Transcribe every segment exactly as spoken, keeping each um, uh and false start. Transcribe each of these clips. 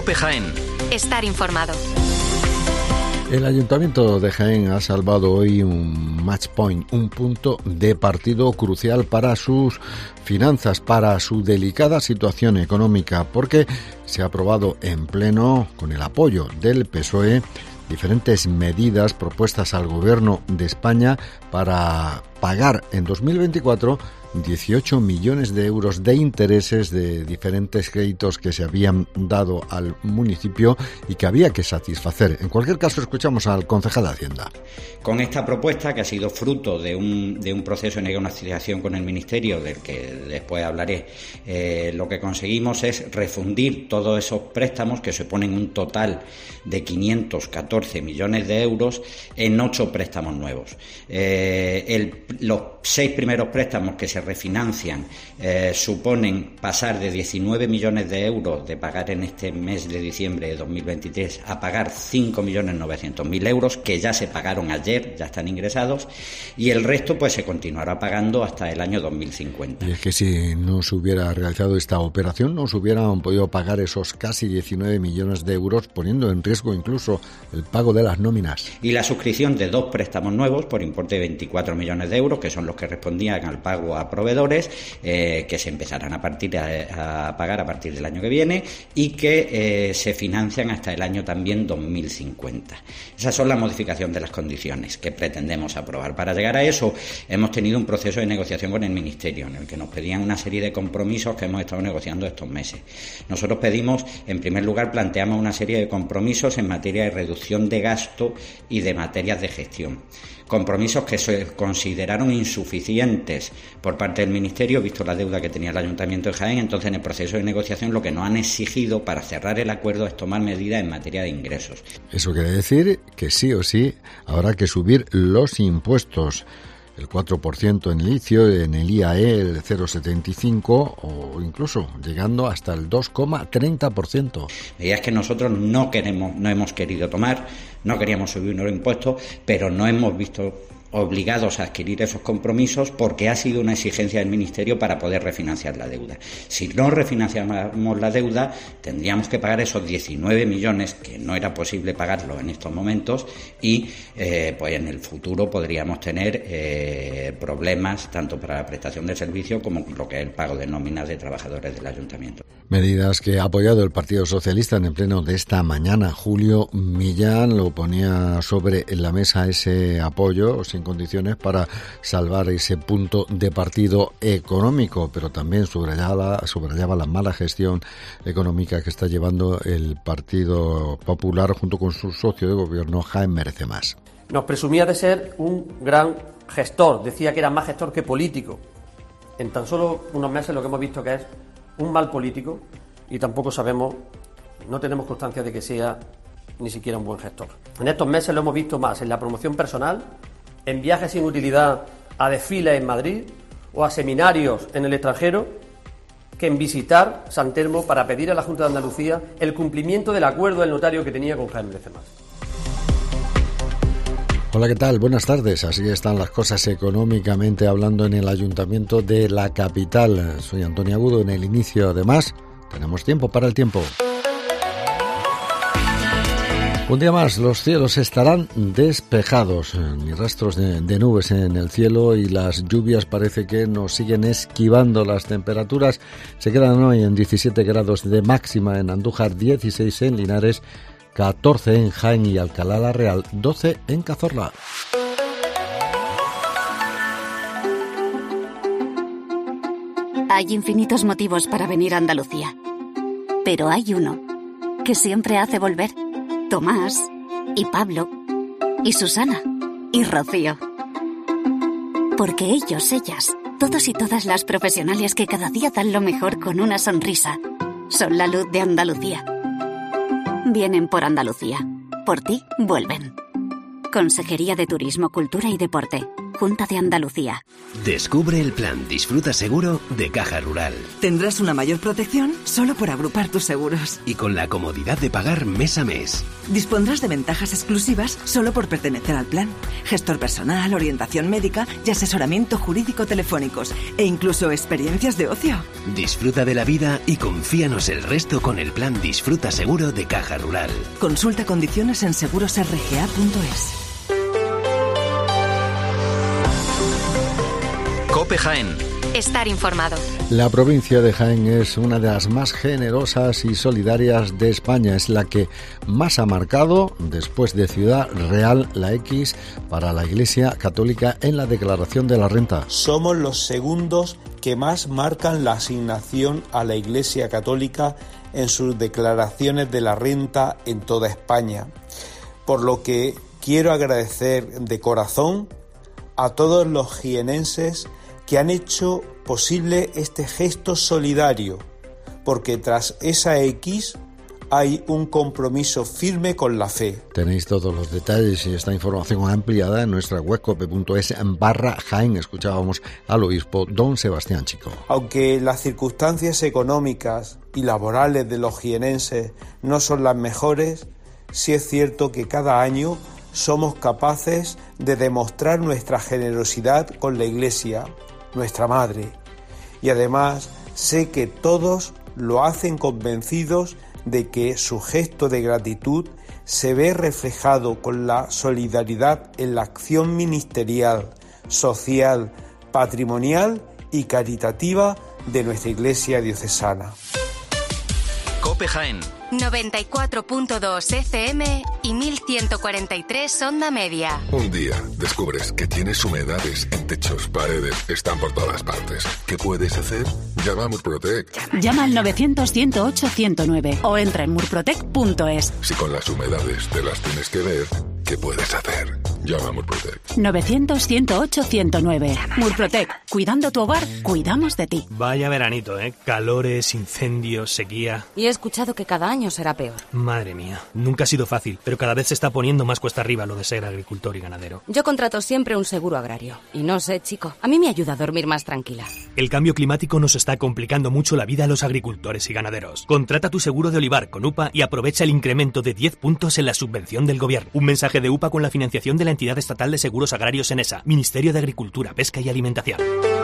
COPE Jaén. Estar informado. El Ayuntamiento de Jaén ha salvado hoy un match point, un punto de partido crucial para sus finanzas, para su delicada situación económica, porque se ha aprobado en pleno, con el apoyo del P S O E, diferentes medidas propuestas al Gobierno de España para pagar en dos mil veinticuatro dieciocho millones de euros de intereses de diferentes créditos que se habían dado al municipio y que había que satisfacer. En cualquier caso, escuchamos al concejal de Hacienda. Con esta propuesta, que ha sido fruto de un, de un proceso de negociación con el Ministerio, del que después hablaré, eh, lo que conseguimos es refundir todos esos préstamos, que suponen un total de quinientos catorce millones de euros, en ocho préstamos nuevos. Eh, el, los seis primeros préstamos que se refinancian eh, suponen pasar de diecinueve millones de euros de pagar en este mes de diciembre de dos mil veintitrés a pagar cinco millones novecientos mil euros, que ya se pagaron ayer, ya están ingresados, y el resto pues se continuará pagando hasta el año dos mil cincuenta. Y es que si no se hubiera realizado esta operación, no se hubieran podido pagar esos casi diecinueve millones de euros, poniendo en riesgo incluso el pago de las nóminas. Y la suscripción de dos préstamos nuevos por importe de veinticuatro millones de euros, que son los que respondían al pago a proveedores, eh, que se empezarán a, partir a, a pagar a partir del año que viene y que eh, se financian hasta el año también dos mil cincuenta. Esas son la modificación de las condiciones que pretendemos aprobar. Para llegar a eso hemos tenido un proceso de negociación con el Ministerio, en el que nos pedían una serie de compromisos que hemos estado negociando estos meses. Nosotros pedimos, en primer lugar, planteamos una serie de compromisos en materia de reducción de gasto y de materias de gestión. Compromisos que se consideraron insuficientes por parte del Ministerio, visto la deuda que tenía el Ayuntamiento de Jaén. Entonces, en el proceso de negociación, lo que nos han exigido para cerrar el acuerdo es tomar medidas en materia de ingresos. Eso quiere decir que sí o sí habrá que subir los impuestos. El cuatro por ciento en el I C I O, en el I A E el cero coma setenta y cinco por ciento o incluso llegando hasta el dos coma treinta por ciento. Medidas que nosotros no queremos, no hemos querido tomar, no queríamos subir los impuestos, pero no hemos visto obligados a adquirir esos compromisos porque ha sido una exigencia del Ministerio para poder refinanciar la deuda. Si no refinanciamos la deuda, tendríamos que pagar esos diecinueve millones, que no era posible pagarlo en estos momentos, y eh, pues en el futuro podríamos tener eh, problemas tanto para la prestación del servicio como lo que es el pago de nóminas de trabajadores del Ayuntamiento. Medidas que ha apoyado el Partido Socialista en el pleno de esta mañana. Julio Millán lo ponía sobre la mesa, ese apoyo sin condiciones para salvar ese punto de partido económico, pero también subrayaba, subrayaba la mala gestión económica que está llevando el Partido Popular junto con su socio de gobierno, Jaén Merece Más. Nos presumía de ser un gran gestor, decía que era más gestor que político. En tan solo unos meses lo que hemos visto que es un mal político y tampoco sabemos, no tenemos constancia de que sea ni siquiera un buen gestor. En estos meses lo hemos visto más en la promoción personal, en viajes sin utilidad a desfiles en Madrid o a seminarios en el extranjero, que en visitar San Telmo para pedir a la Junta de Andalucía el cumplimiento del acuerdo del notario que tenía con Jaén Merece Más. Hola, ¿qué tal? Buenas tardes. Así están las cosas económicamente hablando en el Ayuntamiento de la capital. Soy Antonio Agudo. En el inicio, además, tenemos tiempo para el tiempo. Un día más, los cielos estarán despejados, ni rastros de, de nubes en el cielo, y las lluvias parece que nos siguen esquivando. Las temperaturas se quedan hoy en diecisiete grados de máxima en Andújar, dieciséis en Linares, catorce en Jaén y Alcalá la Real, doce en Cazorla. Hay infinitos motivos para venir a Andalucía, pero hay uno que siempre hace volver. Tomás, y Pablo, y Susana, y Rocío. Porque ellos, ellas, todos y todas las profesionales que cada día dan lo mejor con una sonrisa, son la luz de Andalucía. Vienen por Andalucía. Por ti, vuelven. Consejería de Turismo, Cultura y Deporte. Junta de Andalucía. Descubre el plan Disfruta Seguro de Caja Rural. Tendrás una mayor protección solo por agrupar tus seguros. Y con la comodidad de pagar mes a mes. Dispondrás de ventajas exclusivas solo por pertenecer al plan. Gestor personal, orientación médica y asesoramiento jurídico telefónicos. E incluso experiencias de ocio. Disfruta de la vida y confíanos el resto con el plan Disfruta Seguro de Caja Rural. Consulta condiciones en seguros r g a punto es. COPE Jaén. Estar informado. La provincia de Jaén es una de las más generosas y solidarias de España. Es la que más ha marcado, después de Ciudad Real, la X para la Iglesia Católica en la declaración de la renta. Somos los segundos que más marcan la asignación a la Iglesia Católica en sus declaraciones de la renta en toda España. Por lo que quiero agradecer de corazón a todos los jienenses que han hecho posible este gesto solidario, porque tras esa X hay un compromiso firme con la fe. Tenéis todos los detalles y esta información ampliada en nuestra web cope punto es barra Jaén. Escuchábamos al obispo don Sebastián Chico. Aunque las circunstancias económicas y laborales de los jienenses no son las mejores, sí es cierto que cada año somos capaces de demostrar nuestra generosidad con la Iglesia, nuestra madre, y además sé que todos lo hacen convencidos de que su gesto de gratitud se ve reflejado con la solidaridad en la acción ministerial, social, patrimonial y caritativa de nuestra Iglesia diocesana. COPE Jaén. noventa y cuatro punto dos F M y mil ciento cuarenta y tres onda media. Un día descubres que tienes humedades en techos, paredes, están por todas partes. ¿Qué puedes hacer? Llama a Murprotec. Llama al novecientos, ciento ocho, ciento nueve o entra en murprotec punto es. Si con las humedades te las tienes que ver, ¿qué puedes hacer? Llama a Murprotec. novecientos, ciento ocho, ciento nueve. Murprotec. Cuidando tu hogar, cuidamos de ti. Vaya veranito, ¿eh? Calores, incendios, sequía. Y he escuchado que cada año será peor. Madre mía. Nunca ha sido fácil, pero cada vez se está poniendo más cuesta arriba lo de ser agricultor y ganadero. Yo contrato siempre un seguro agrario. Y no sé, chico, a mí me ayuda a dormir más tranquila. El cambio climático nos está complicando mucho la vida a los agricultores y ganaderos. Contrata tu seguro de olivar con U P A y aprovecha el incremento de diez puntos en la subvención del gobierno. Un mensaje de U P A con la financiación de la Entidad Estatal de Seguros Agrarios ENESA, Ministerio de Agricultura, Pesca y Alimentación.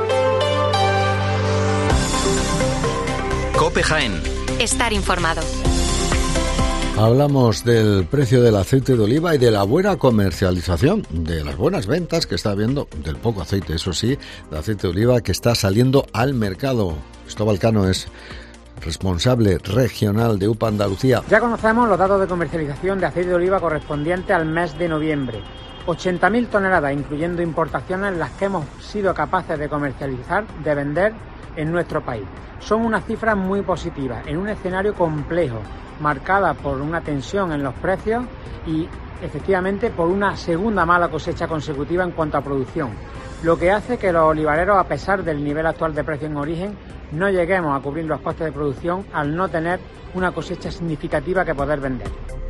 COPE Jaén. Estar informado. Hablamos del precio del aceite de oliva y de la buena comercialización, de las buenas ventas que está habiendo, del poco aceite, eso sí, de aceite de oliva que está saliendo al mercado. Cristóbal Cano es responsable regional de U P A Andalucía. Ya conocemos los datos de comercialización de aceite de oliva correspondiente al mes de noviembre. ochenta mil toneladas, incluyendo importaciones, las que hemos sido capaces de comercializar, de vender en nuestro país. Son unas cifras muy positivas, en un escenario complejo, marcada por una tensión en los precios y, efectivamente, por una segunda mala cosecha consecutiva en cuanto a producción, lo que hace que los olivareros, a pesar del nivel actual de precio en origen, no lleguemos a cubrir los costes de producción al no tener una cosecha significativa que poder vender.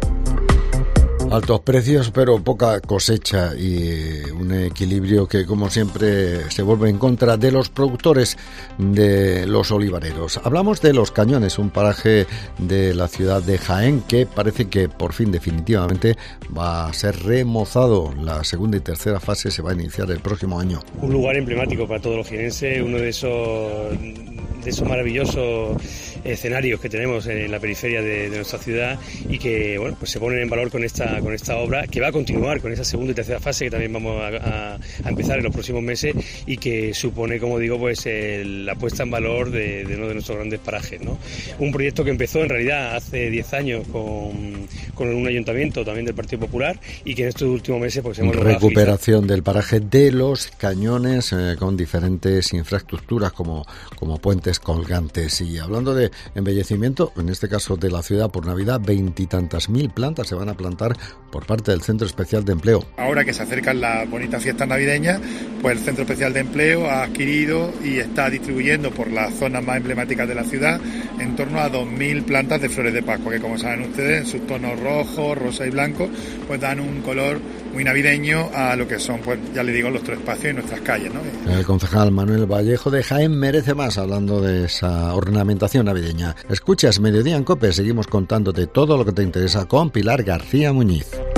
Altos precios, pero poca cosecha y un equilibrio que, como siempre, se vuelve en contra de los productores, de los olivareros. Hablamos de Los Cañones, un paraje de la ciudad de Jaén que parece que por fin definitivamente va a ser remozado. La segunda y tercera fase se va a iniciar el próximo año. Un lugar emblemático para todos los jienenses, uno de esos, de esos maravillosos escenarios que tenemos en la periferia de, de nuestra ciudad y que, bueno, pues se ponen en valor con esta con esta obra, que va a continuar con esa segunda y tercera fase que también vamos a, a, a empezar en los próximos meses y que supone, como digo, pues el, la puesta en valor de, de uno de nuestros grandes parajes, ¿no? Un proyecto que empezó en realidad hace diez años con, con un ayuntamiento también del Partido Popular y que en estos últimos meses pues hemos logrado recuperación del paraje de Los Cañones eh, con diferentes infraestructuras como, como puentes colgantes. Y hablando de embellecimiento, en este caso de la ciudad por Navidad, veintitantas mil plantas se van a plantar por parte del Centro Especial de Empleo. Ahora que se acercan las bonitas fiestas navideñas, pues el Centro Especial de Empleo ha adquirido y está distribuyendo por las zonas más emblemáticas de la ciudad en torno a dos mil plantas de flores de Pascua, que como saben ustedes, en sus tonos rojo, rosa y blanco, pues dan un color muy navideño a lo que son, pues ya le digo, nuestros espacios y nuestras calles, ¿no? El concejal Manuel Vallejo de Jaén merece más hablando de esa ornamentación navideña. Escuchas Mediodía en COPE, seguimos contándote todo lo que te interesa con Pilar García Muñiz.